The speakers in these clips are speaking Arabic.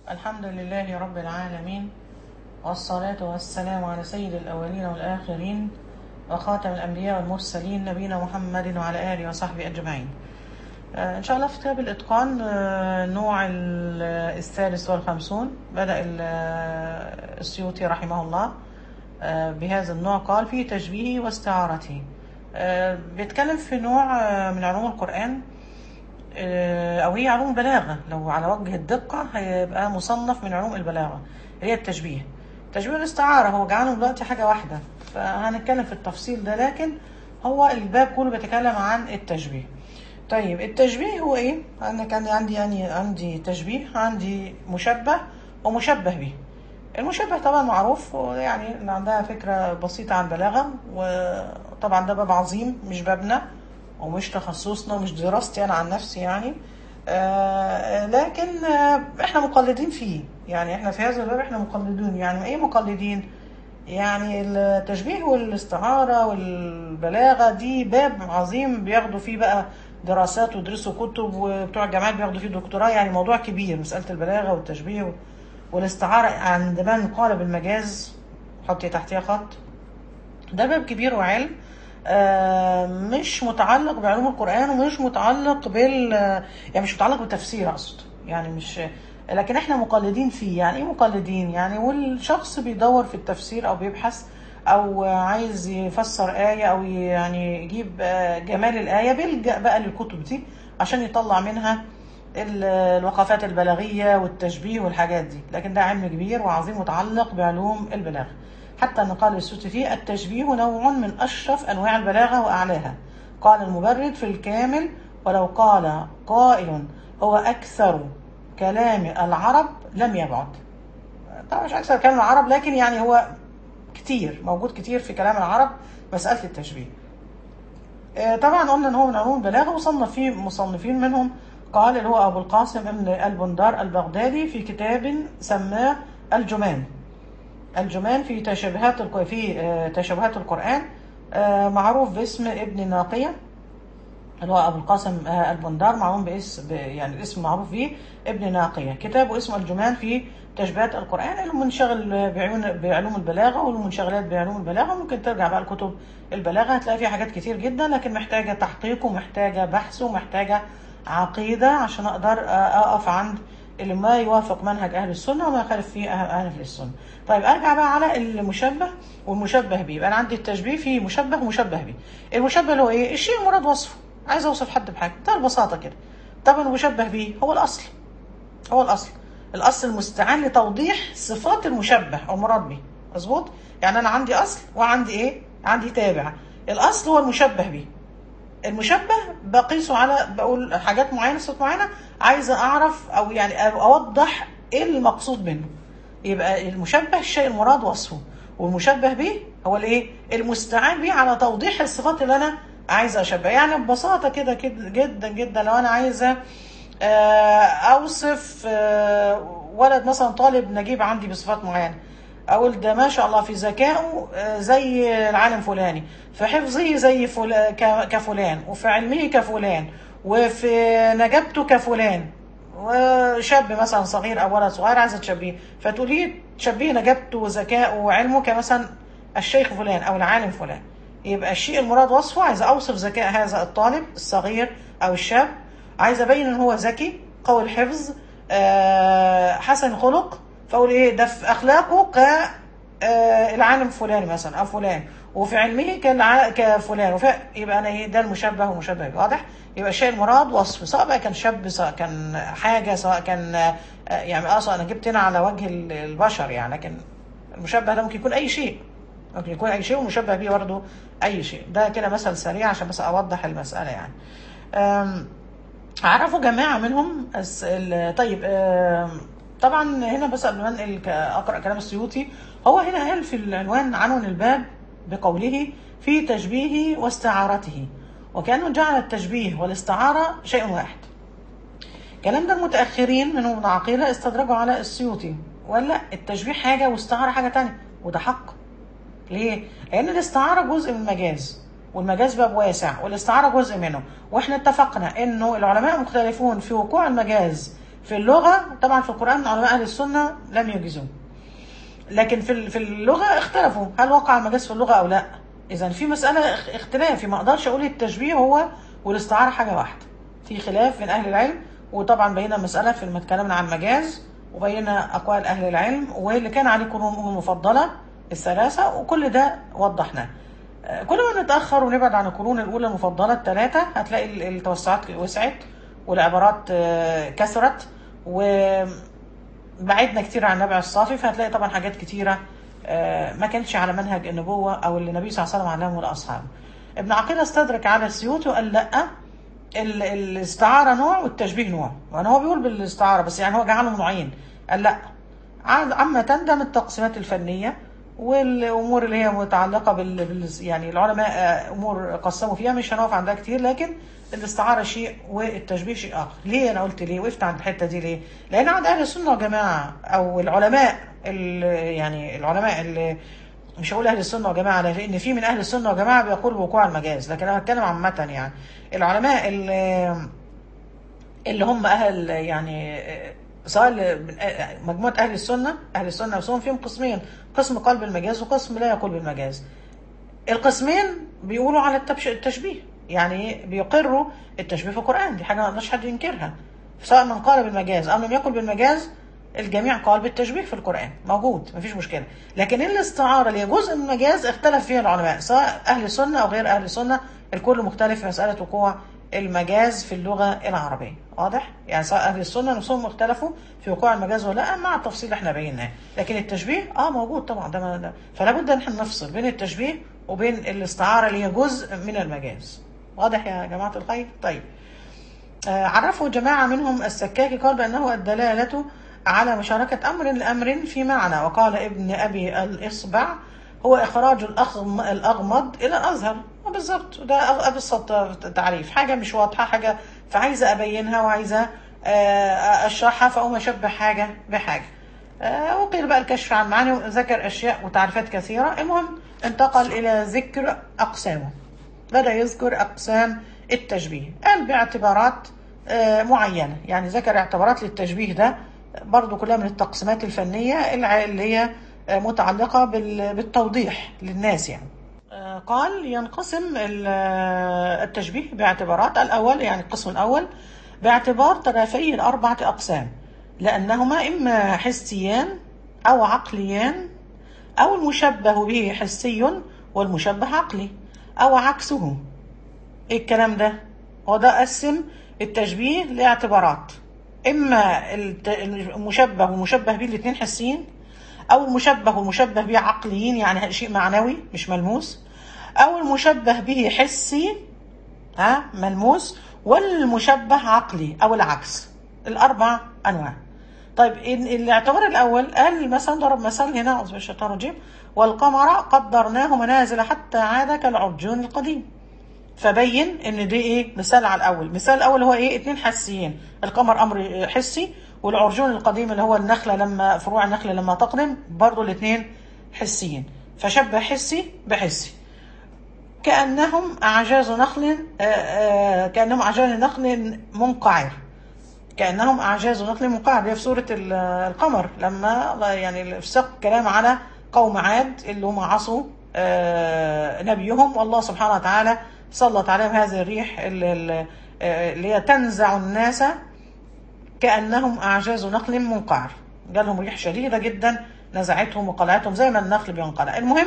الحمد لله رب العالمين، والصلاة والسلام على سيد الأولين والآخرين وخاتم الأنبياء والمرسلين نبينا محمد وعلى آله وصحبه أجمعين. إن شاء الله في كتاب الإتقان، النوع الثالث والخمسون. بدأ السيوطي رحمه الله بهذا النوع، قال في تشبيهه واستعارته. بيتكلم في نوع من علوم القرآن، أو هي علوم البلاغة. لو على وجه الدقة هيبقى مصنف من علوم البلاغة، هي التشبيه. تشبيه الاستعارة هو جعلهم دلوقتي حاجة واحدة، فهنتكلم في التفصيل ده، لكن هو الباب كله بيتكلم عن التشبيه. طيب التشبيه هو ايه؟ انا كان عندي تشبيه، عندي مشبه ومشبه به. المشبه طبعا معروف، يعني اللي عندها فكرة بسيطة عن البلاغة، وطبعا ده باب عظيم مش بابنا ومش تخصصنا ومش دراستي انا عن نفسي يعني. لكن احنا مقلدين فيه، يعني احنا في هذا الباب احنا مقلدون. يعني ايه مقلدين؟ يعني التشبيه والاستعارة والبلاغة دي باب عظيم بياخدوا فيه بقى دراسات ويدرسوا كتب، وبتوع الجامعات بياخدوا فيه دكتوراه. يعني موضوع كبير، مسألة البلاغة والتشبيه والاستعارة عند من قال بالمجاز، حطي تحتها خط. ده باب كبير وعلم مش متعلق بعلوم القرآن، ومش متعلق يعني مش متعلق بالتفسير أقصد، يعني مش. لكن احنا مقلدين فيه. يعني ايه مقلدين؟ يعني والشخص بيدور في التفسير او بيبحث او عايز يفسر آية او يعني يجيب جمال الآية، بيلجأ بقى للكتب دي عشان يطلع منها الوقفات البلاغية والتشبيه والحاجات دي. لكن ده علم كبير وعظيم متعلق بعلوم البلاغة. حتى أن قال السيوطي فيه: التشبيه نوع من أشرف أنواع البلاغة وأعلاها. قال المبرد في الكامل: ولو قال قائل هو أكثر كلام العرب لم يبعد. طبعا مش أكثر كلام العرب، لكن يعني هو كتير، موجود كتير في كلام العرب مسألة التشبيه. طبعا قلنا ان هو من علوم البلاغه، وصنف فيه مصنفين منهم. قال اللي هو ابو القاسم ابن البندار البغدادي في كتاب سماه الجمان. الجمان في تشابهات القرآن، معروف باسم ابن ناقية، اللي هو أبو القاسم البندار، معروف يعني الاسم معروف فيه ابن ناقية. كتابه اسمه الجمان في تشبيهات القرآن، المنشغل بعلوم البلاغة والمنشغلات بعلوم البلاغة. ممكن ترجع بقى لكتب البلاغة، هتلاقي فيها حاجات كتير جدا، لكن محتاجة تحقيق ومحتاجة بحث ومحتاجة عقيدة عشان أقدر أقف عند اللي ما يوافق منهج أهل السنة وما يخالف فيه أهل السنة. طيب أرجع بقى على المشبه والمشبه به. يبقى أنا عندي التشبيه فيه مشبه ومشبه به. المشبه اللي هو إيه؟ الشيء المراد وصفه، عايز اوصف حد بحاجه، ده البساطه كده. طبعا المشبه به هو الاصل، هو الاصل المستعان لتوضيح صفات المشبه او مراد به. مظبوط؟ يعني انا عندي اصل وعندي ايه؟ عندي تابع. الاصل هو المشبه به. المشبه بقيسه على، بقول حاجات معينه، صفات معينه، عايزه اعرف او يعني اوضح ايه المقصود منه. يبقى المشبه الشيء المراد وصفه، والمشبه به هو الايه؟ المستعان به على توضيح الصفات اللي انا عايزه اشبه. يعني ببساطه كده جدا جدا، لو انا عايزه اوصف ولد مثلا طالب نجيب عندي بصفات معينه، اقول ده ما شاء الله في ذكائه زي العالم فلاني، في حفظه زي كفلان، وفي علمه كفلان، وفي نجابته كفلان. وشاب مثلا صغير او ولد صغير عايزه تشبيه، فتقولي تشبيه نجابته وذكائه وعلمه كمثلا الشيخ فلان او العالم فلان. يبقى الشيء المراد وصفه، عايزه اوصف ذكاء هذا الطالب الصغير او الشاب، عايزه ابين ان هو ذكي، قوي الحفظ، حسن خلق، فاقول ايه؟ ده في اخلاقه العالم فلان مثلا او فلان، وفي علمه كفلان. يبقى انا ايه؟ ده المشبه ومشبه به. واضح؟ يبقى الشيء المراد وصفه، سواء بقى كان شاب، سواء كان حاجه، سواء كان يعني اصلا انا جبت هنا على وجه البشر يعني، لكن المشبه ده ممكن يكون اي شيء، ممكن يكون اي شيء، ومشبه به برضه اي شيء. ده كده مثل سريع عشان بس اوضح المساله يعني. عرفوا جماعه منهم طيب طبعا هنا بس قبل ما انقل اقرا كلام السيوطي، هو هنا قال في العنوان، عنون الباب بقوله في تشبيهه واستعارته، وكانه جعل التشبيه والاستعاره شيء واحد. الكلام ده المتاخرين منهم العقيله استدرجوا على السيوطي، ولا التشبيه حاجه واستعاره حاجه تانية، وده حق. ليه؟ لأن الاستعارة جزء من المجاز، والمجاز باب واسع، والاستعارة جزء منه. واحنا اتفقنا انه العلماء مختلفون في وقوع المجاز في اللغة طبعا في القرآن علماء أهل السنة لم يجيزوه، لكن في اللغة اختلفوا هل وقع المجاز في اللغة أو لا. إذا في مسألة اختلاف، ما أقدرش أقول التشبيه هو والاستعارة حاجة واحدة، في خلاف من أهل العلم. وطبعا بينا المسألة في لما اتكلمنا عن المجاز، وبينا أقوال أهل العلم واللي كان عليه قرون المفضلة الثلاثة، وكل ده وضحناه. كل ما نتأخر ونبعد عن القرون الأولى المفضلة الثلاثة هتلاقي التوسعات وسعت والعبارات كثرت، وبعدنا كتير عن النبع الصافي، فهتلاقي طبعا حاجات كتيرة ما كانتش على منهج النبوة أو اللي النبي صلى الله عليه وسلم علمه لأصحابه. ابن عقيل استدرك على السيوطي وقال لأ، الاستعارة نوع والتشبيه نوع، وانا هو بيقول بالاستعارة بس يعني هو جعلهم نوعين. قال لا، عما تندم التقسيمات الفنية والامور اللي هي متعلقة يعني العلماء امور قسموا فيها مش هنقف عندها كتير، لكن الاستعارة شيء والتشبيه شيء اخر. ليه انا قلت ليه وقفت عند الحتة دي ليه؟ لان عند اهل السنة والجماعة او العلماء يعني العلماء اللي مش هقول اهل السنه والجماعه لان في من اهل السنه والجماعه بيقولوا بوقوع المجاز، لكن انا بتكلم عامه يعني العلماء اللي هم اهل يعني سواء مجموعه اهل السنه نفسهم فيهم قسمين، قسم قال بالمجاز وقسم لا يقول بالمجاز. القسمين بيقولوا على التشبيه، يعني بيقروا التشبيه في القران، دي حاجه ما يقدرش حد ينكرها، سواء من قال بالمجاز او لم يقل بالمجاز. الجميع قال بالتشبيه في القرآن موجود مفيش مشكلة، لكن الاستعارة اللي هي جزء من المجاز اختلف فيها العلماء سواء أهل السنة أو غير أهل السنة، الكل مختلف في مسألة وقوع المجاز في اللغة العربية. واضح؟ يعني سواء أهل السنة نفسهم اختلفوا في وقوع المجاز ولا لا، مع التفصيل اللي احنا بيناه، لكن التشبيه موجود طبعا. ده فلا بد ان احنا نفصل بين التشبيه وبين الاستعارة اللي هي جزء من المجاز. واضح يا جماعة الخير؟ طيب. عرفه جماعة منهم السكاكي قال بأنه الدلالة على مشاركة أمر لأمر في معنى، وقال ابن أبي الإصبع هو إخراج الأغمض إلى الأظهر. بالظبط، ده أبسط تعريف، حاجة مش واضحة حاجة فعايزة أبينها وعايزة أشرحها فأقوم أشبه حاجة بحاجة. وقيل بقى الكشف عن معاني، وذكر أشياء وتعريفات كثيرة. المهم انتقل إلى ذكر أقسامه، بدأ يذكر أقسام التشبيه، قال باعتبارات معينة، يعني ذكر اعتبارات للتشبيه ده برضو كلها من التقسيمات الفنية اللي هي متعلقة بالتوضيح للناس يعني. قال ينقسم التشبيه باعتبارات. الأول يعني القسم الأول باعتبار طرفي الأربعة أقسام، لأنهما إما حسيان أو عقليان، أو المشبه به حسي والمشبه عقلي، أو عكسه. إيه الكلام ده؟ وده قسم التشبيه لاعتبارات، إما المشبه والمشبه به الاثنين حسيين، أو المشبه والمشبه به عقليين يعني شيء معنوي مش ملموس، أو المشبه به حسي ملموس، والمشبه عقلي أو العكس. الأربع أنواع. طيب الاعتبار الأول قال مثلا ضرب مثل هنا أعوذ بالله من الشيطان الرجيم والقمر قدرناه منازل حتى عاد كالعرجون القديم، فبين ان دي ايه مثال على الاول. المثال الاول هو ايه؟ اتنين حسيين، القمر امر حسي، والعرجون القديم اللي هو النخله لما فروع النخله لما تقدم برضو الاثنين حسيين، فشبه حسي بحسي. كانهم اعجاز نخل كانهم اعجاز نخل منقعر، كانهم اعجاز نخل منقعر. دي في سوره القمر لما يعني في سياق كلام على قوم عاد اللي هم عصوا نبيهم، والله سبحانه وتعالى سلط عليهم هذه الريح اللي هي تنزع الناس كأنهم أعجاز نخل منقعر، جالهم ريح شديدة جدا نزعتهم وقلعتهم زي ما النخل بينقلع. المهم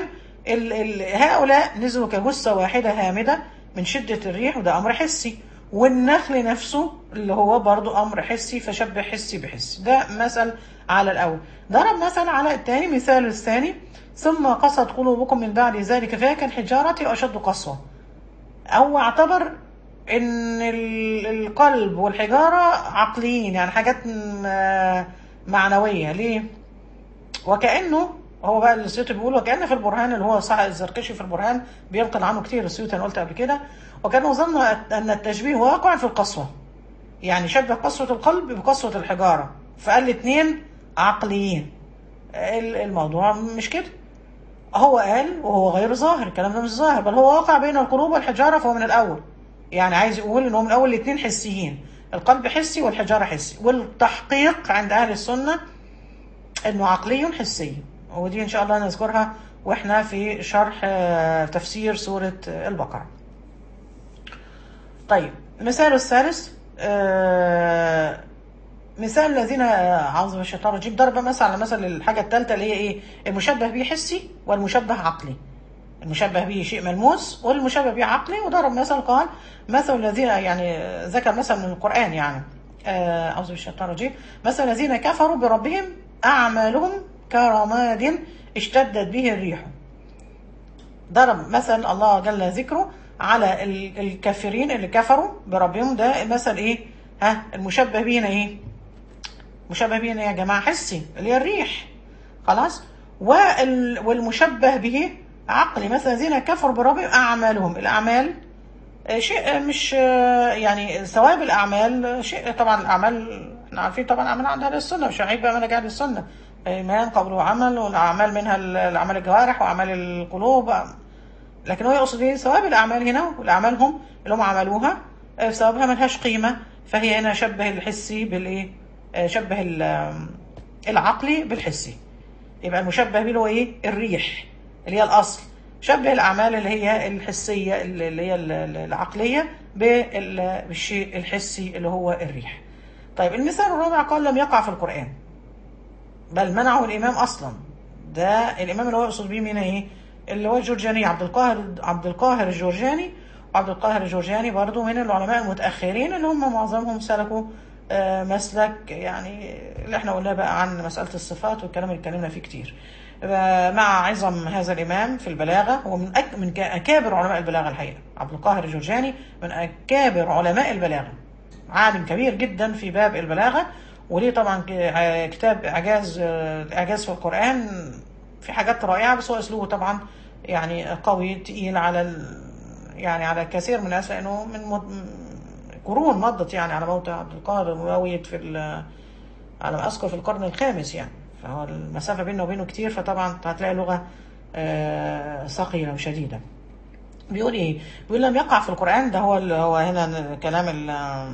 هؤلاء نزلوا كجثة واحدة هامدة من شدة الريح، وده أمر حسي، والنخل نفسه اللي هو برضو أمر حسي، فشبه حسي بحسي. ده مثل على الأول. ضرب مثل على الثاني، مثال الثاني ثم قست قلوبكم من بعد ذلك فهي كالحجارة وأشد قسوة. أو اعتبر ان القلب والحجارة عقليين، يعني حاجات معنوية. ليه؟ وكأنه هو بقى السيوطي بيقول وكأن في البرهان اللي هو صح الزرقشي في البرهان بينقل عنه كتير السيوطي، انا قلت قبل كده، وكانه ظن ان التشبيه واقع في القسوة، يعني شبه قسوة القلب بقسوة الحجارة، فقال الاثنين عقليين. الموضوع مش كده، هو قال وهو غير ظاهر، الكلام ده مش ظاهر، بل هو واقع بين القلوب والحجارة، فهو من الأول يعني عايز يقول ان هو من الأول الاثنين حسيين، القلب حسي والحجارة حسي، والتحقيق عند أهل السنة إنه عقلي حسي، ودي إن شاء الله نذكرها وإحنا في شرح تفسير سورة البقرة. طيب المثال الثالث، مثال الذين أعوذ بالله من الشيطان الرجيم، ضرب مثلا على مثل الحاجة الثالثة اللي هي إيه؟ المشبه به حسي والمشبه عقلي. المشبه به شيء ملموس والمشبه به عقلي، وضرب مثل قال مثل الذين، يعني ذكر مثل من القرآن، يعني أعوذ بالله من الشيطان الرجيم، مثل الذين كفروا بربهم أعمالهم كرماد اشتدت به الريح. ضرب مثل الله جل ذكره على الكافرين اللي كفروا بربهم. ده مثل ايه؟ المشبه بينا ايه؟ مشبه بينا يا جماعه حسي اللي هي الريح، خلاص. والمشبه به عقلي، مثلا الذين كفروا بربهم اعمالهم. الاعمال شيء مش يعني ثواب الاعمال شيء، طبعا الاعمال احنا عارفين طبعا اعمال عند اهل السنه، مش هعيد بقى منهج اهل السنه، ايمان قوله عمل، والاعمال منها الاعمال الجوارح واعمال القلوب، لكن هو يقصد ايه؟ ثواب الاعمال هنا، والاعمالهم اللي هم عملوها ثوابها ملهاش قيمه، فهي هنا شبه الحسي بالايه؟ شبه العقلي بالحسي. يبقى المشبه به هو ايه؟ الريح اللي هي الاصل، شبه الاعمال اللي هي الحسيه اللي هي العقليه بالشيء الحسي اللي هو الريح. طيب المثال الرابع قال لم يقع في القرآن بل منعه الامام اصلا. ده الامام اللي هو يقصد بيه مين؟ ايه؟ اللي هو الجرجاني، عبد القاهر الجرجاني. وعبد القاهر الجرجاني برضو من العلماء المتأخرين اللي هم معظمهم سلكوا مسلك يعني اللي احنا قلنا بقى عن مسألة الصفات والكلام اللي اتكلمنا فيه كتير. مع عظم هذا الإمام في البلاغة، هو من أكابر علماء البلاغة الحقيقة. عبد القاهر الجرجاني من أكابر علماء البلاغة، عالم كبير جدا في باب البلاغة، وليه طبعا كتاب إعجاز في القرآن، في حاجات رائعة، بس هو أسلوبه طبعا يعني قوي تقيل على يعني على كثير من الناس، لأنه من قرون مضت يعني على موت عبد القاهر المروي على ما أذكر في القرن الخامس يعني، فهو المسافة بينه وبينه كتير، فطبعا هتلاقي لغة ثقيلة وشديدة. بيقول إيه؟ بيقول لم يقع في القرآن. ده هو هنا كلام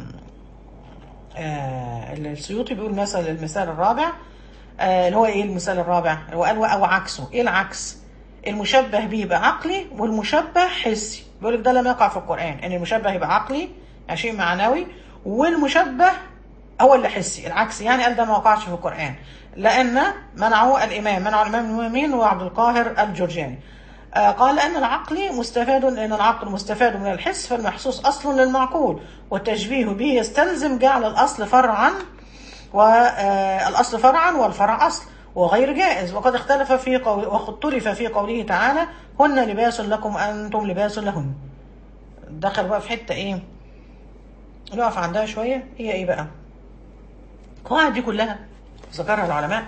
السيوطي. بيقول المثال الرابع اللي هو ايه؟ المثال الرابع هو قال او عكسه. ايه العكس؟ المشبه به يبقى عقلي والمشبه حسي. بيقول لك ده لم يقع في القرآن، ان المشبه يبقى عقلي يعني شيء معنوي، والمشبه هو اللي حسي، العكس يعني. قال ده ما وقعش في القرآن لأن منعه الإمام مين؟ هو عبد القاهر الجرجاني. قال لأن العقل مستفاد من الحس، فالمحسوس أصل للمعقول، والتشبيه به يستلزم جعل الأصل فرعا، والأصل فرعا والفرع أصل، وغير جائز. وقد اختلف واختلف في قوله تعالى هن لباس لكم وأنتم لباس لهن. دخل بقى في حتة ايه نقف عندها شوية. هي ايه بقى؟ القواعد دي كلها ذكرها العلماء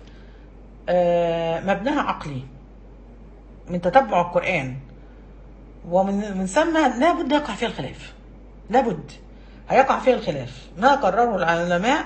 مبناها عقلي من تتبع القرآن، ومن ثم لابد يقع فيها الخلاف، لابد هيقع فيها الخلاف. ما قرره العلماء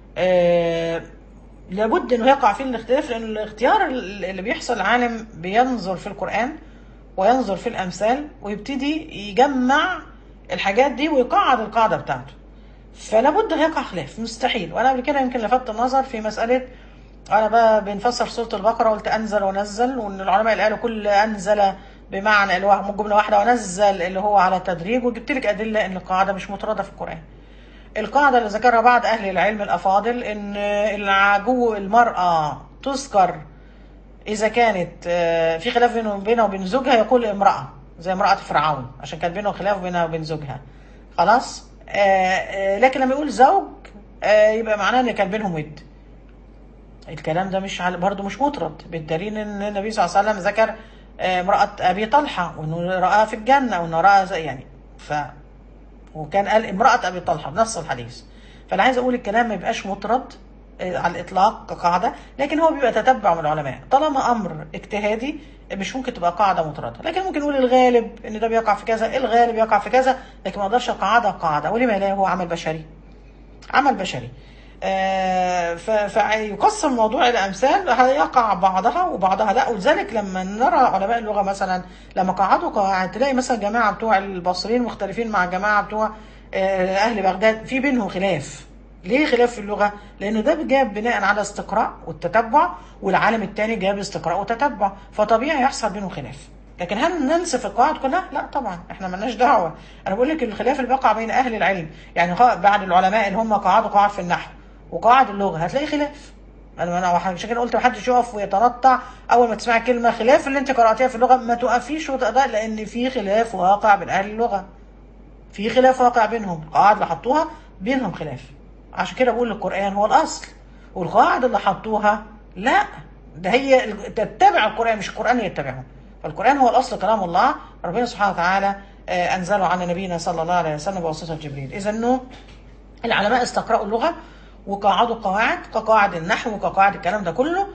لابد انه يقع فيه الاختلاف، لان الاختيار اللي بيحصل العالم بينظر في القرآن وينظر في الامثال ويبتدي يجمع الحاجات دي ويقعد القاعدة بتاعته، فلابد هيقع خلاف مستحيل. وانا قبل كده يمكن لفت النظر في مسألة، انا بقى بنفسر سورة البقرة قلت انزل ونزل، وان العلماء اللي قالوا كل انزل بمعنى اللي هو جملة واحدة، ونزل اللي هو على التدريج، وجبت لك ادلة ان القاعدة مش مطردة في القرآن. القاعدة اللي ذكرها بعض اهل العلم الافاضل ان المرأة تذكر اذا كانت في خلاف بينه وبين زوجها، يقول امرأة زي امرأة فرعون عشان كان بينه خلاف بينها وبين زوجها، خلاص. لكن لما يقول زوج يبقى معناه ان كان بينهم ود. الكلام ده مش برضه مش مطرد، بالدليل ان النبي صلى الله عليه وسلم ذكر امرأة ابي طلحة وانه رآها في الجنة، وانه رأى يعني وكان قال امرأة ابي طلحة بنفس الحديث. فانا عايز اقول الكلام ما يبقاش مطرد على الاطلاق كقاعدة، لكن هو بيبقى تتبع من العلماء. طالما امر اجتهادي مش ممكن تبقى قاعدة مطردة، لكن ممكن نقول الغالب ان ده بيقع في كذا، الغالب يقع في كذا، لكن ما اقدرش قاعدة. ولما لا، هو عمل بشري، عمل بشري. فيقسم موضوع الامثال هيقع بعضها وبعضها لا. ولذلك لما نرى علماء اللغه مثلا لما قعدوا قواعد، تلاقي مثلا جماعه بتوع البصريين مختلفين مع جماعه بتوع أهل بغداد في بينهم خلاف. ليه خلاف في اللغة؟ لأنه ده جاب بناء على استقراء والتتبع، والعالم الثاني جاب استقراء وتتبع، فطبيعي يحصل بينهم خلاف. لكن هل ننسف القواعد كلها؟ لا طبعا، احنا ملناش دعوة. أنا بقول لك الخلاف اللي بقع بين أهل العلم، يعني بعد العلماء اللي هم قعدوا قواعد في النحو وقواعد اللغة هتلاقي خلاف. انا عشان كده قلت محدش يقف ويتنطع اول ما تسمعي كلمه خلاف اللي انت قراتيها في اللغه، ما توقفيش وتقدر، لان في خلاف واقع بين اهل اللغه، في خلاف واقع بينهم، القواعد اللي حطوها بينهم خلاف. عشان كده بقول القرآن هو الأصل، والقواعد اللي حطوها لا، ده هي تتبع القرآن مش القرآن يتبعهم. فالقرآن هو الأصل، كلام الله ربنا سبحانه وتعالى أنزله على نبينا صلى الله عليه وسلم بواسطة جبريل. إذا إنه العلماء استقرأوا اللغة وقعدوا قواعد كقواعد النحو وكقواعد الكلام ده كله.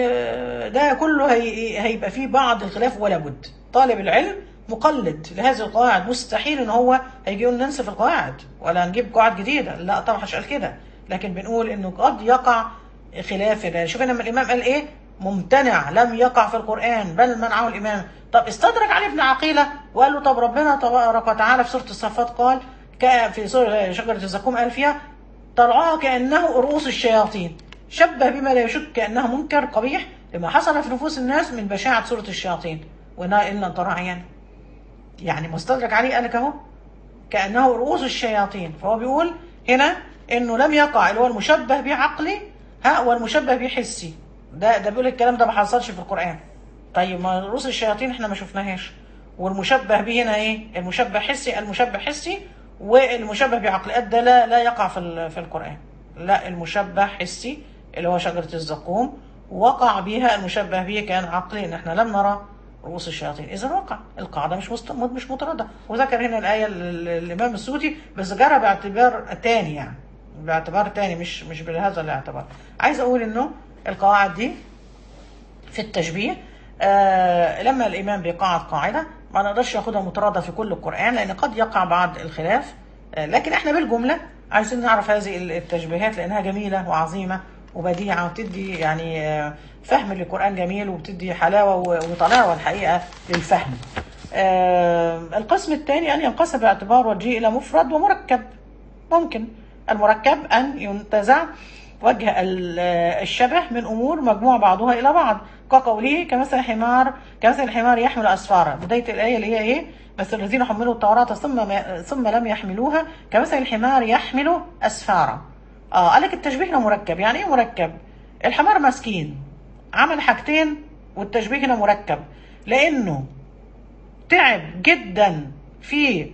ده كله هيبقى فيه بعض الخلاف، ولا بد طالب العلم مقلد لهذه القواعد مستحيل ان هو هيجي يقول ننسف القواعد ولا نجيب قواعد جديده، لا طبعا مش قال كده، لكن بنقول انه قد يقع خلاف ده. شوف لما الامام قال ايه؟ ممتنع لم يقع في القران بل منعه الامام. طب استدرك عليه ابن عقيله وقال له طب ربنا تبارك وتعالى في سوره الصفات قال في سوره شجره الزقوم قال فيها طلعها كانه رؤوس الشياطين، شبه بما لا يشك كانه منكر قبيح لما حصل في نفوس الناس من بشاعه سوره الشياطين وإنها إلا ترى عيان. يعني مستدرك عليه قال لك اهو كأنه رؤوس الشياطين، فهو بيقول هنا انه لم يقع اللي هو المشبه به عقلي والمشبه به حسي. ده بيقول الكلام ده ما حصلش في القرآن. طيب ما رؤوس الشياطين احنا ما شفناهاش، والمشبه به هنا ايه؟ المشبه حسي، المشبه حسي والمشبه بعقلي ده لا يقع في القرآن. لا، المشبه حسي اللي هو شجرة الزقوم وقع بها، المشبه به كان عقلي ان احنا لم نرى رؤوس الشياطين. اذا وقع القاعده مش مطرده. وذكر هنا الايه الامام السوتي بس جرى باعتبار تاني، يعني باعتبار تاني مش بهذا الاعتبار. عايز اقول انه القواعد دي في التشبيه لما الامام بيقعد قاعده ما نقدرش ياخدها مطرده في كل القران، لان قد يقع بعض الخلاف. لكن احنا بالجمله عايزين نعرف هذه التشبيهات لانها جميله وعظيمه وبديعه وتدي يعني فهم للقرآن جميل، وبتدي حلاوة وطلاوة الحقيقة للفهم. القسم الثاني أن ينقسم باعتبار وجهه إلى مفرد ومركب. ممكن المركب أن ينتزع وجه الشبه من أمور مجموع بعضها إلى بعض، كقوله كمثل الحمار يحمل أسفارا. بداية الآية اللي هي إيه؟ مثل الذين حملوا التوراة ثم لم يحملوها كمثل الحمار يحمل أسفارا. قال لك التشبيه هنا مركب. يعني إيه مركب؟ الحمار مسكين عمل حاجتين والتشبيه هنا مركب، لانه تعب جدا في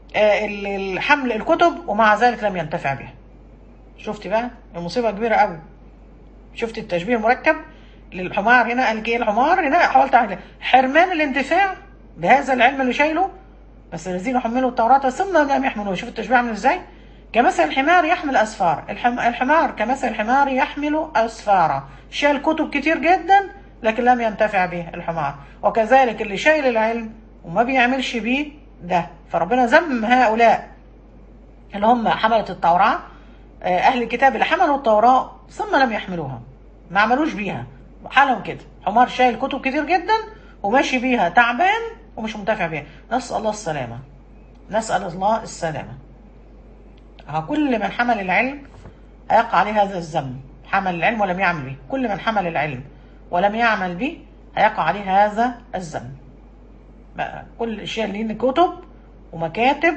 الحمل الكتب ومع ذلك لم ينتفع بها. شفتي بقى المصيبه كبيره قوي. شفت التشبيه مركب للحمار هنا. قال لك ايه الحمار هنا؟ حاولت اعمل حرمان الانتفاع بهذا العلم اللي شايله. بس الذين حملوا التوراة ثم لم يحملوها. شوف التشبيه عامل ازاي؟ كمثل الحمار يحمل أسفار. الحمار كمثل الحمار يحمل أسفارا، شال كتب كتير جدا لكن لم ينتفع به الحمار. وكذلك اللي شايل العلم وما بيعملش بيه ده. فربنا ذم هؤلاء اللي هم حملة التوراة، أهل الكتاب اللي حملوا التوراة ثم لم يحملوها، ما عملوش بيها، حالهم كده حمار شايل كتب كتير جدا وماشي بيها تعبان ومش منتفع بيها. نسأل الله السلامة، نسأل الله السلامة. كل من حمل العلم هيقع عليه هذا الذنب. حمل العلم ولم يعمل به، كل من حمل العلم ولم يعمل به هيقع عليه هذا الذنب. بقى كل الاشياء اللي كتب ومكاتب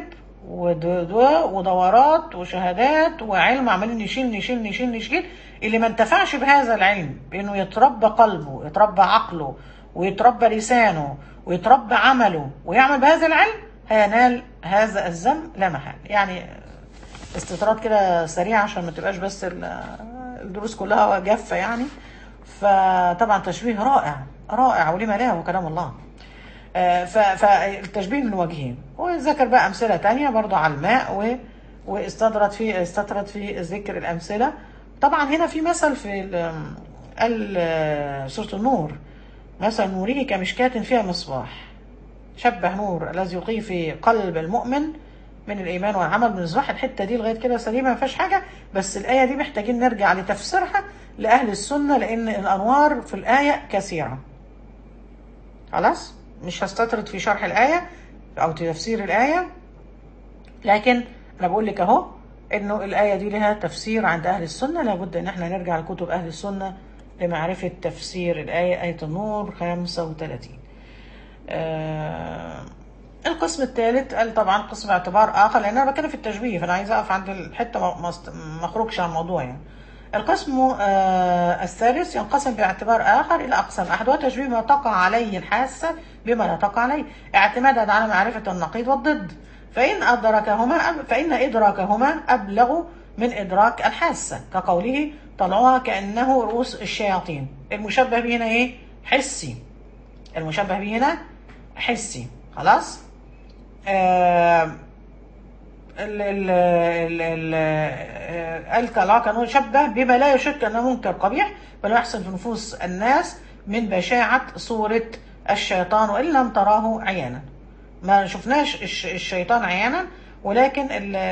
ودورات وشهادات وعلم عمالين نشيل اللي ما انتفعش بهذا العلم بانه يتربى قلبه، يتربى عقله، ويتربى لسانه، ويتربى عمله، ويعمل بهذا العلم، هينال هذا الذنب لا محال. يعني استطراد كده سريع عشان ما تبقاش بس الدروس كلها جافة يعني. فطبعا تشبيه رائع ولما لا هو كلام الله. فالتشبيه من وجهين. وذكر بقى أمثلة تانية برضو على الماء واستطرد في ذكر الأمثلة. طبعا هنا في مثل في سورة النور، مثل نوره كمشكاة فيها مصباح، شبه نور الذي يلقيه في قلب المؤمن من الإيمان والعمل بمصباح. الحتة دي لغاية كده سليمة ما فيهاش حاجة، بس الآية دي محتاجين نرجع لتفسيرها لأهل السنة لأن الأنوار في الآية كثيرة. خلاص مش هستطرد في شرح الآية أو تفسير الآية، لكن انا بقول لك اهو انه الايه دي لها تفسير عند اهل السنه، لابد ان احنا نرجع لكتب اهل السنه لمعرفه تفسير الايه، ايه النور 35. آه القسم الثالث قال طبعا قسم اعتبار اخر، لان انا بتكلم في التشبيه فانا عايز اقف عند الحته ما اخرجش عن الموضوع يعني. القسم الثالث ينقسم باعتبار آخر إلى أقسام، أحدها تشبيه ما تقع عليه الحاسة بما لا تقع عليه، اعتمادا على معرفة النقيض والضد، فإن إدراكهما أبلغ من إدراك الحاسة، كقوله طلعوها كأنه رؤوس الشياطين. المشبه به هنا إيه؟ حسي. المشبه به هنا حسي. خلاص. قال كانوا شبه بما لا يشك انه منكر قبيح بل يحصل في نفوس الناس من بشاعة صورة الشيطان، وإن لم تراه عيانا. ما شفناش الشيطان عيانا، ولكن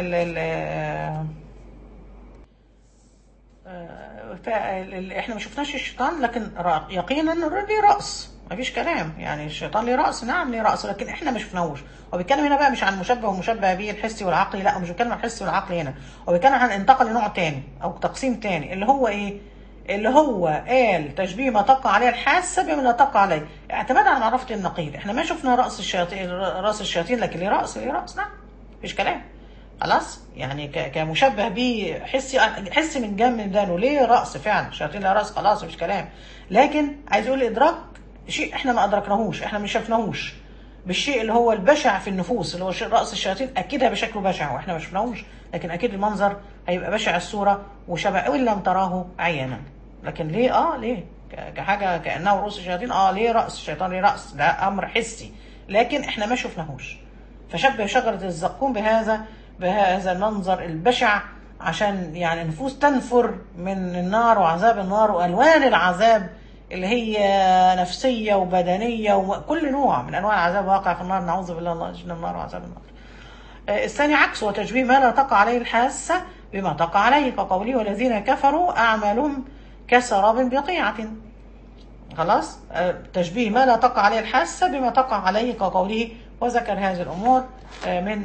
احنا ما شفناش الشيطان، لكن يقينا انه ليه راس، ما فيش كلام يعني. الشيطان ليه راس، نعم ليه راس، لكن احنا ما شفناهوش. هو بيتكلم هنا بقى مش عن المشبه والمشبه به الحسي والعقلي، لا، مش بيتكلم عن الحسي والعقلي هنا، هو بيتكلم عن انتقل لنوع تاني او تقسيم تاني، اللي هو ايه؟ اللي هو قال تشبيه ما تقع عليه الحاسه بما لا تقع عليه، اعتمادا على معرفه النقيض. احنا ما شفنا راس الشياطين، لكن ليه راس، ليه راس، نعم مفيش كلام. خلاص. يعني كمشبه به حسي من جنب من دانه ليه راس، فعلا الشياطين لها راس، خلاص مش كلام. لكن عايز يقول ادراك شيء احنا ما ادركناهوش، احنا ما شفناهوش، بالشيء اللي هو البشع في النفوس، اللي هو راس الشياطين، اكيد هيبقى شكله بشع واحنا ما شفناهوش، لكن اكيد المنظر هيبقى بشع الصوره وشبه وان لم تراه عيانا. لكن ليه ليه كحاجه كانه رؤوس الشياطين، ليه راس الشيطان، ليه راس، ده امر حسي لكن احنا ما شفناهوش. فشبه شجره الزقوم بهذا المنظر البشع، عشان يعني النفوس تنفر من النار وعذاب النار والوان العذاب اللي هي نفسيه وبدنيه وكل نوع من انواع العذاب واقع في النار، نعوذ بالله، الله يجنب النار وعذاب النار. الثاني عكسه، وتشبيه ما لا تقع عليه الحاسه بما تقع عليه، كقوله والذين كفروا اعمالهم كسراب بقيعه. خلاص. تشبيه ما لا تقع عليه الحاسه بما تقع عليه، كقوله وذكر هذه الامور من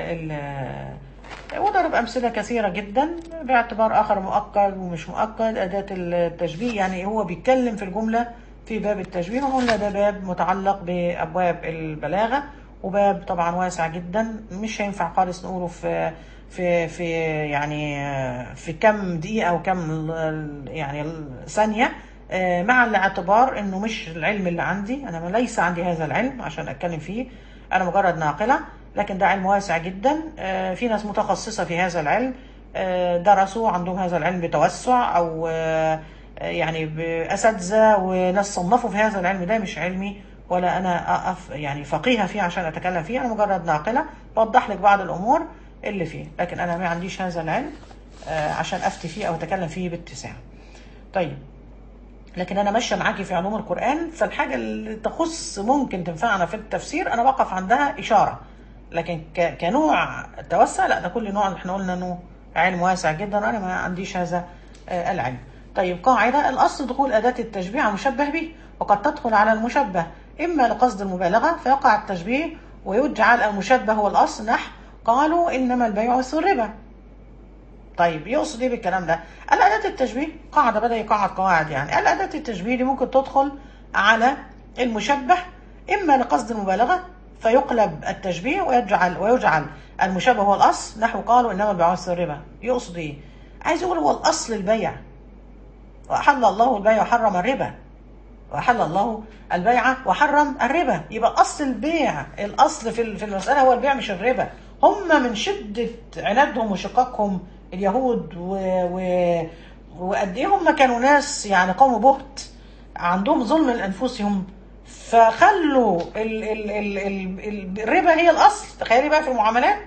وضرب أمثلة كثيرة جدا باعتبار آخر مؤكد ومش مؤكد أداة التشبيه. يعني هو بيتكلم في الجملة في باب التشبيه، وقلنا ده باب متعلق بأبواب البلاغة، وباب طبعا واسع جدا، مش هينفع خالص نقوله في يعني في كم دقيقة أو كم يعني ثانية، مع الاعتبار انه مش العلم اللي عندي، انا ليس عندي هذا العلم عشان اتكلم فيه، انا مجرد ناقلة، لكن ده علم واسع جدا. في ناس متخصصة في هذا العلم، درسوا عندهم هذا العلم بتوسع، او يعني بأساتذة وناس صنفوا في هذا العلم، ده مش علمي ولا انا يعني فقيهة فيه عشان اتكلم فيه، انا مجرد ناقلة بوضح لك بعض الامور اللي فيه، لكن انا ما عنديش هذا العلم عشان افتي فيه او اتكلم فيه باتساع. طيب، لكن انا ماشيه معاكي في علوم القرآن، فالحاجه اللي تخص ممكن تنفعنا في التفسير انا بقف عندها اشاره، لكن كنوع توسع لا، ده كل نوع احنا قلنا انه علم واسع جدا، انا ما عنديش هذا العلم. طيب، قاعده: الاصل دخول اداه التشبيه على المشبه به، وقد تدخل على المشبه اما لقصد المبالغه فيقع التشبيه ويجعل المشبه هو الاصل، نحو قالوا انما البيع مثل الربا. طيب، يقصد ايه بالكلام ده؟ قال أداة التشبيه قاعدة، بدأ يقعد قواعد يعني. قال أداة التشبيه دي ممكن تدخل على المشبه إما لقصد المبالغة فيقلب التشبيه ويجعل المشبه هو الأصل، نحو قالوا إنما البيع مثل الربا. يقصد ايه؟ عايز يقول هو الأصل البيع، وأحل الله البيع وحرم الربا، وأحل الله البيع وحرم الربا، يبقى أصل البيع، الأصل في المسألة هو البيع مش الربا. هم من شدة عنادهم وشقاقهم اليهود وقد ايه هم كانوا ناس يعني قوم بهت عندهم ظلم لانفسهم، فخلوا الربا هي الاصل. تخيلي بقى في المعاملات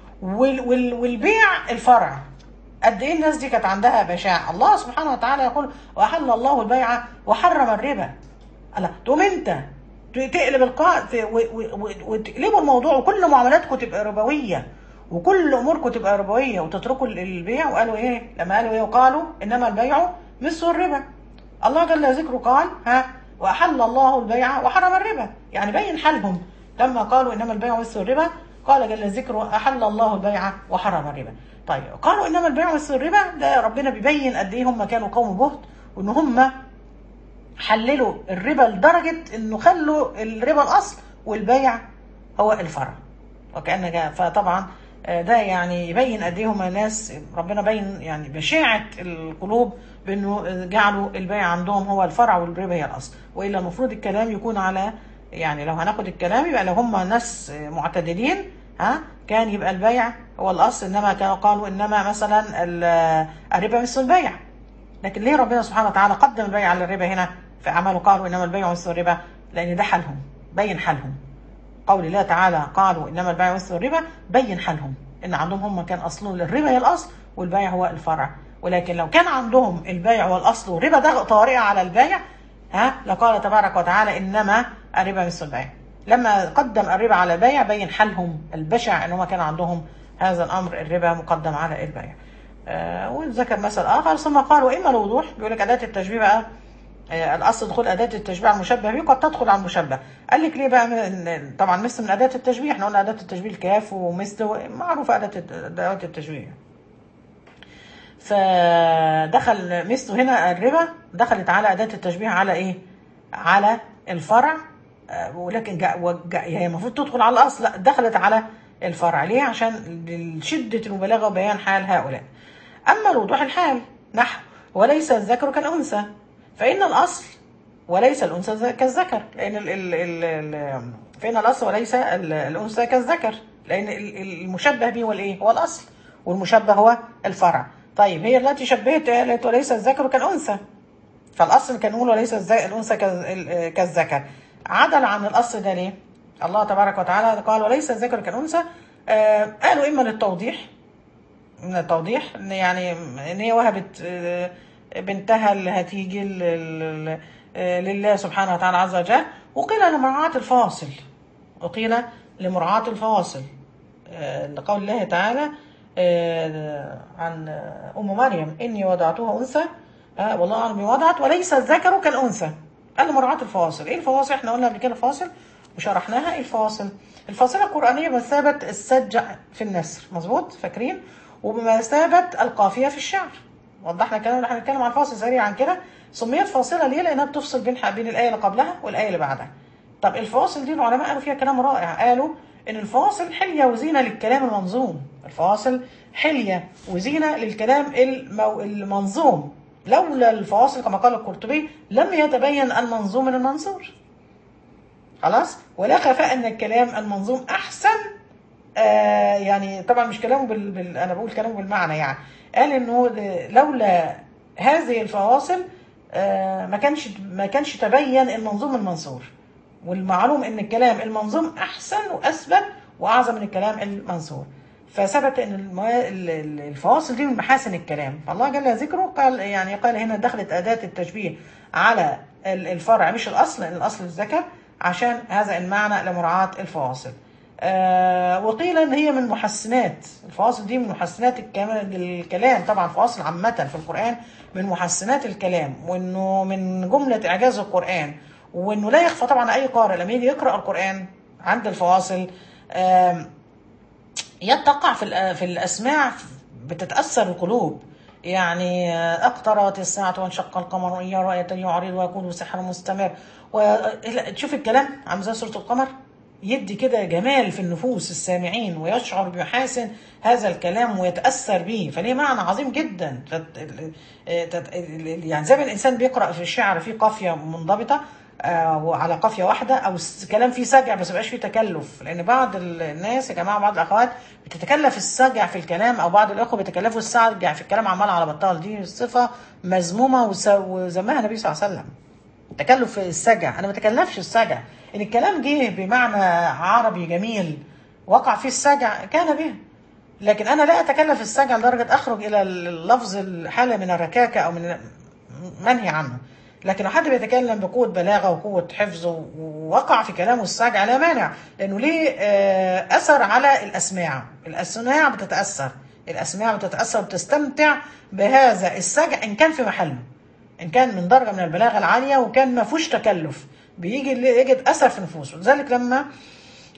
والبيع الفرع، قد ايه الناس دي كانت عندها بشاعة. الله سبحانه وتعالى يقول واحل الله البيع وحرم الربا. الله، تقوم انت تقلب القاعدة وتقلبوا الموضوع، وكل معاملاتكم تبقى ربوية وكل اموركم تبقى ربويه، وتتركوا البيع. وقالوا ايه لما قالوا ايه؟ وقالوا انما البيع مثل الربا. الله جل ذكره قال واحل الله البيع وحرم الربا، يعني بين حالهم لما قالوا انما البيع مثل الربا، قال جل ذكره أحل الله البيع وحرم الربا. طيب قالوا إنما البيع مثل الربا، ده ربنا بيبين قد إيه هم كانوا قوم جهد، وإن هم حللوا الربا لدرجة إنه خلوا الربا الأصل والبيع هو الفرع. وكأن فطبعا ده يعني يبين قد ايه هم ناس ربنا بين يعني بشاعة القلوب بانه جعلوا البيع عندهم هو الفرع والربا هي الاصل. والا المفروض الكلام يكون على، يعني لو هناخد الكلام يبقى لو هم ناس معتدلين كان يبقى البيع هو الاصل، انما كانوا قالوا انما مثلا الربا مثل البيع. لكن ليه ربنا سبحانه وتعالى قدم البيع على الربا هنا في اعماله؟ قالوا انما البيع مثل الربا لان ده حالهم، بين حالهم. قول الله تعالى قالوا انما البيع مثل الربا بين حالهم ان عندهم هم كان اصلهم الربا هي الاصل والبيع هو الفرع. ولكن لو كان عندهم البيع هو الاصل والربا ده طارئه على البيع لقال تبارك وتعالى انما الربا مثل البيع. لما قدم الربا على البيع بين حالهم البشع ان هم كان عندهم هذا الامر، الربا مقدم على البيع. وذكر مثل اخر ثم قال واما الوضوح، بيقول لك اداه التشبيه بقى الاصل دخول اداه التشبيه على المشبه به قد تدخل على المشبه. قال لك ليه بقى؟ طبعا مثل من اداه التشبيه، احنا قلنا اداه التشبيه الكاف ومثل معروفه اداه التشبيه. فدخل مثل هنا الربا دخلت على اداه التشبيه على ايه؟ على الفرع. ولكن هي المفروض تدخل على الاصل، لا دخلت على الفرع. ليه؟ عشان شده المبالغه وبيان حال هؤلاء. اما الوضوح الحال نحو وليس الذكر كالانثى، فإن الأصل وليس الأنثى كالذكر، لأن فإن الأصل وليس الأنثى كالذكر، لأن المشبه به هو الإيه؟ هو الأصل، والمشبه هو الفرع. طيب هي التي شبهت قالت وليس الذكر كالأنثى، فالأصل كان نقول وليس الأنثى كالذكر. عدل عن الأصل ده ليه؟ الله تبارك وتعالى قال وليس الذكر كالأنثى. قالوا إما للتوضيح، من التوضيح يعني إن هي وهبت بنتها اللي هتيجي لله سبحانه وتعالى عز وجل، وقيل لمراعاة الفاصل، وقيل لمراعاة الفواصل لقول الله تعالى عن أم مريم إني وضعتها أنثى والله أعلم وضعت وليس الذكر كالأنثى. قال لمراعاة الفواصل. إيه الفواصل؟ إحنا قلنا قبل كده فاصل وشرحناها. إيه الفواصل؟ الفاصلة القرآنية بمثابة السجع في النثر، مظبوط فاكرين؟ وبمثابة القافية في الشعر. وضحنا الكلام. احنا هنتكلم عن فاصل سريع عن كده. سميت فاصله ليه؟ لانها بتفصل بين الايه اللي قبلها والايه اللي بعدها. طب الفواصل دي العلماء قالوا فيها كلام رائع. قالوا ان الفواصل حليه وزينه للكلام المنظوم. الفواصل حليه وزينه للكلام المنظوم. لولا الفواصل كما قال القرطبي لم يتبين المنظوم من المنصور. خلاص. ولا خفاء ان الكلام المنظوم احسن. يعني طبعا مش كلامه انا بقول كلامه بالمعنى يعني. قال انه لولا هذه الفواصل ما كانش تبين المنظوم المنصور. والمعلوم ان الكلام المنظوم احسن واثبت واعظم من الكلام المنصور. فثبت ان الفواصل دي من محاسن الكلام. فالله جل ذكره قال هنا دخلت اداه التشبيه على الفرع مش الاصل، لان الاصل الذكر، عشان هذا المعنى لمراعاه الفواصل. وقيل ان هي من محسنات الفواصل دي، من محسنات الكلام. طبعا فواصل عامه في القران من محسنات الكلام، وانه من جمله اعجاز القران، وانه لا يخفى طبعا اي قارئ لما يجي يقرا القران عند الفواصل يتقع في الاسماع، بتتاثر القلوب. يعني اقتربت الساعه وانشق القمر وان يرى ايه يعرض ويقول سحر مستمر. تشوف الكلام عامل زي سوره القمر، يدي كده جمال في النفوس السامعين، ويشعر بمحاسن هذا الكلام ويتأثر به. فليه معنى عظيم جدا. يعني زي ما الإنسان بيقرأ في الشعر في قافية منضبطة وعلى قافية واحدة، أو كلام فيه سجع بس مبقاش فيه تكلف. لأن بعض الناس يا جماعة، بعض الأخوات بتتكلف السجع في الكلام، أو بعض الأخوة بيتكلفوا السجع في الكلام عمال على بطال. دي صفة مذمومة وذمها النبي صلى الله عليه وسلم. تكلف السجع. أنا ما تكلفش السجع. إن الكلام جه بمعنى عربي جميل وقع فيه السجع كان به، لكن أنا لا أتكلف السجع لدرجة أخرج إلى اللفظ الحالة من الركاكة أو من منهي عنه. لكن لو حد بيتكلم بقوة بلاغة وقوة حفظ ووقع في كلامه السجع لا مانع، لأنه ليه أثر على الأسماع. الأسماع بتتأثر وبتستمتع بهذا السجع إن كان في محله، إن كان من درجة من البلاغة العالية وكان ما فيهوش تكلف، بيجي يجد أثر في نفوسه. لذلك لما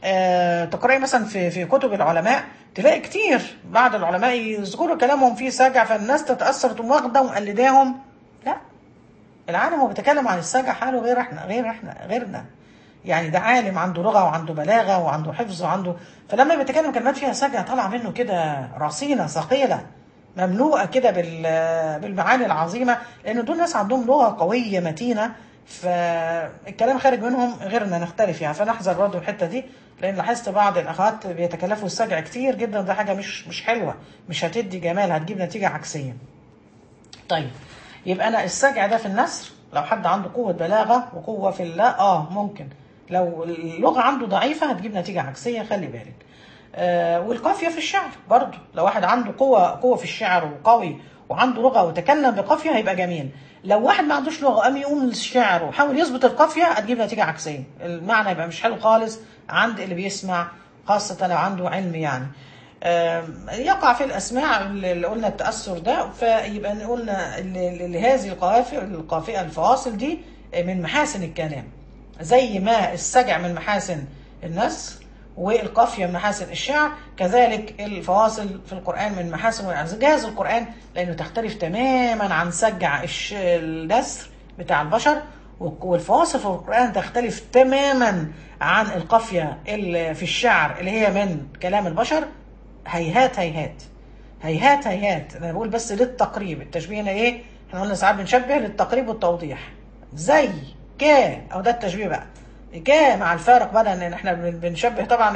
تقرأي مثلا في كتب العلماء تلاقي كتير بعض العلماء يذكروا كلامهم فيه سجع، فالناس تتأثر تقوم واخدة ومقلداهم. لا، العالم هو بيتكلم عن السجع حاله غيرنا. يعني ده عالم عنده لغة وعنده بلاغة وعنده حفظ وعنده، فلما بيتكلم كلمات فيها سجع طالعة منه كده رصينة ثقيلة مملوءة كده بالمعاني العظيمة، لأن دول ناس عندهم لغة قوية متينة، فالكلام خارج منهم غيرنا نختلف يعني. فنحذر برضه الحتة دي، لأن لاحظت بعض الأخوات بيتكلفوا السجع كتير جدا، ده حاجة مش حلوة، مش هتدي جمال، هتجيب نتيجة عكسية. طيب، يبقى أنا السجع ده في النثر لو حد عنده قوة بلاغة وقوة في ممكن. لو اللغة عنده ضعيفة هتجيب نتيجة عكسية، خلي بالك. والقافية في الشعر برضو، لو واحد عنده قوة في الشعر وقوي وعنده لغة وتكلم بقافية هيبقى جميل. لو واحد ما عندوش لغة قام يقوم الشعر وحاول يظبط القافية هتجيب نتيجة عكسية، المعنى يبقى مش حلو خالص عند اللي بيسمع، خاصة لو عنده علم يعني. يقع في الأسماع اللي قلنا التأثر ده، فيبقى قلنا لهذه القافية الفواصل دي من محاسن الكلام، زي ما السجع من محاسن النثر والقافية من محاسن الشعر، كذلك الفواصل في القرآن من محاسن وإعجاز القرآن، لأنه تختلف تماما عن سجع النثر بتاع البشر، والفواصل في القرآن تختلف تماما عن القافية اللي في الشعر اللي هي من كلام البشر. هيهات هيهات هيهات هيهات. أنا بقول بس للتقريب، التشبيه هنا إيه؟ إحنا قلنا ساعات بنشبه للتقريب والتوضيح، زي أو ده التشبيه بقى مع الفارق بقى، ان احنا بنشبه طبعا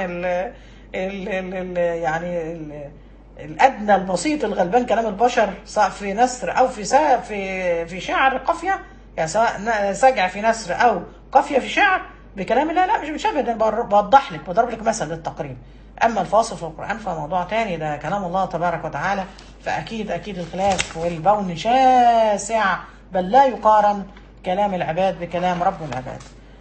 الادنى البسيط الغلبان كلام البشر، سواء في نثر او في شعر قافيه، يعني سواء سجع في نثر او قافيه في شعر بكلام الله. لا مش بنشبه، ده بوضح لك، بضرب لك مثل للتقريب. اما الفاصل في القران فموضوع تاني، ده كلام الله تبارك وتعالى، فاكيد الخلاف والبون شاسع، بل لا يقارن كلام العباد بكلام رب العباد.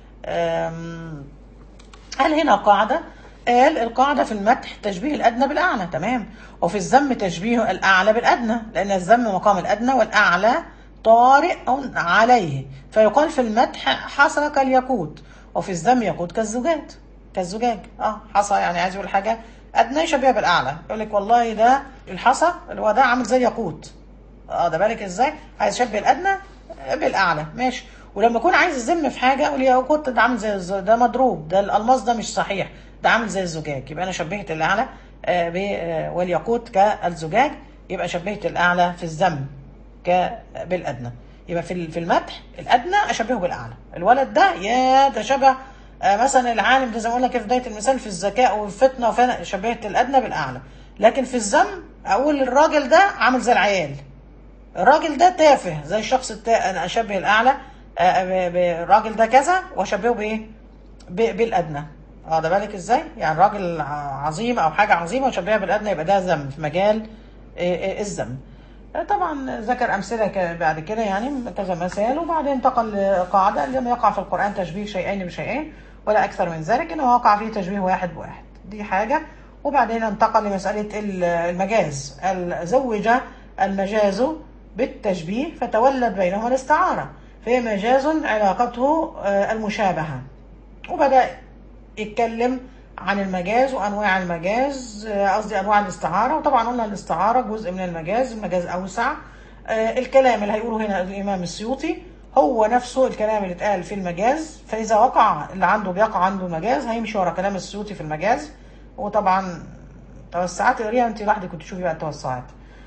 هل هنا قاعدة؟ قال القاعدة في المدح تشبيه الأدنى بالأعلى، تمام، وفي الذم تشبيه الأعلى بالأدنى، لأن الذم مقام الأدنى والأعلى طارئ عليه، فيقال في المدح حصى كالياقوت، وفي الذم ياقوت كالزجاج. حصى يعني عايز يقول حاجة أدنى يشبهها بالأعلى، يقول لك والله ده الحصى اللي هو ده عامل زي ياقوت. ده بالك ازاي؟ عايز يشبه الأدنى بالأعلى، ماشي. ولما يكون عايز يذم في حاجه اقول يا كنت ده عامل زي ده مضروب، ده الالماس ده مش صحيح، ده عامل زي الزجاج، يبقى انا شبهت الاعلى والياقوت كالزجاج، يبقى شبهت الاعلى في الذم بالادنى. يبقى في المدح الادنى اشبهه بالاعلى، الولد ده ده شبه مثلا العالم ده، زي ما قلنا كده في بدايه المثال، في الذكاء والفتنه، وفانا شبهت الادنى بالاعلى. لكن في الذم اقول الراجل ده عامل زي العيال، الراجل ده تافه زي الشخص انا اشبه الاعلى بالراجل ده كذا واشبهه بايه؟ بالادنى. ده بالك ازاي؟ يعني راجل عظيم او حاجه عظيمه وشبهها بالادنى، يبقى ده ذم في مجال الذم. طبعا ذكر امثله بعد كده يعني كذا مثال، وبعدين انتقل لقاعده: لم يقع في القران تشبيه شيئين بشيئين ولا اكثر من ذلك، انه وقع فيه تشبيه واحد بواحد، دي حاجه. وبعدين انتقل لمساله المجاز: زوج المجاز بالتشبيه فتولد بينهما الاستعاره، فهي مجاز علاقته المشابهة. وبدأ يتكلم عن المجاز وأنواع المجاز، قصدي أنواع الاستعارة. وطبعا قلنا الاستعارة جزء من المجاز أوسع. الكلام اللي هيقوله هنا الإمام السيوطي هو نفسه الكلام اللي اتقال في المجاز، فإذا وقع اللي عنده بيقع عنده المجاز هيمشي ورا كلام السيوطي في المجاز. وطبعا توسعات قريبا انت لوحدك كنت تشوفي بقى التوسعات.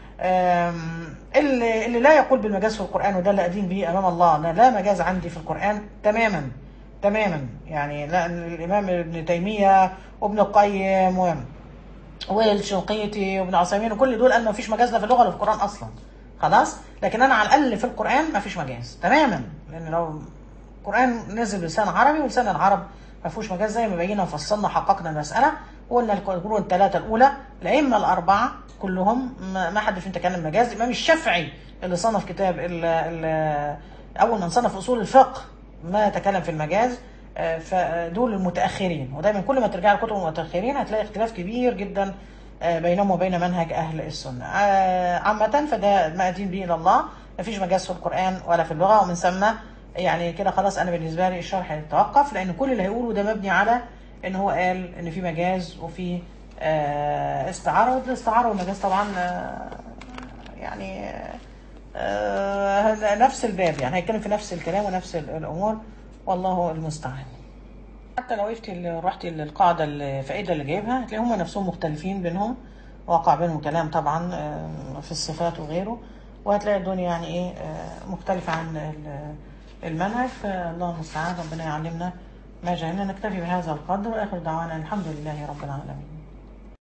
اللي لا يقول بالمجاز في القرآن، وده اللي أدين به أمام الله، أنا لا مجاز عندي في القرآن تماما يعني. لا، الإمام ابن تيمية وابن القيم والشنقيطي وابن عثيمين وكل دول قال ما فيش مجاز لا في اللغة ولا في القرآن أصلا، خلاص. لكن أنا على الأقل في القرآن ما فيش مجاز تماما، لأن لو القرآن نزل بلسان عربي ولسان العرب ما فيهوش مجاز، زي ما بينا وفصلنا حققنا المسألة وقلنا القرون الثلاثة الأولى، الأئمة الأربعة كلهم ما حد فيهم تكلم مجاز. الإمام الشافعي اللي صنف كتاب أول من صنف أصول الفقه ما تكلم في المجاز، فدول المتأخرين. ودايما كل ما ترجع لكتب المتأخرين هتلاقي اختلاف كبير جدا بينهم وبين منهج أهل السنة عامة. فده ما أدين به إلى الله، ما فيش مجاز في القرآن ولا في اللغة، ومن ثم يعني كده خلاص أنا بالنسبة لي الشرح يتوقف، لأن كل اللي هيقوله ده مبني على ان هو قال ان في مجاز وفي استعاره. والاستعاره والمجاز طبعا يعني نفس الباب، يعني هيتكلم في نفس الكلام ونفس الامور، والله المستعان. حتى لو رحتي للقاعده الفائده اللي جايبها، هتلاقي هم نفسهم مختلفين بينهم، وقع بينهم كلام طبعا في الصفات وغيره، وهتلاقي الدنيا يعني ايه مختلفه عن المنهج. فالله المستعان، ربنا يعلمنا ما جهلنا. نكتفي بهذا القدر، واخر دعوانا الحمد لله رب العالمين.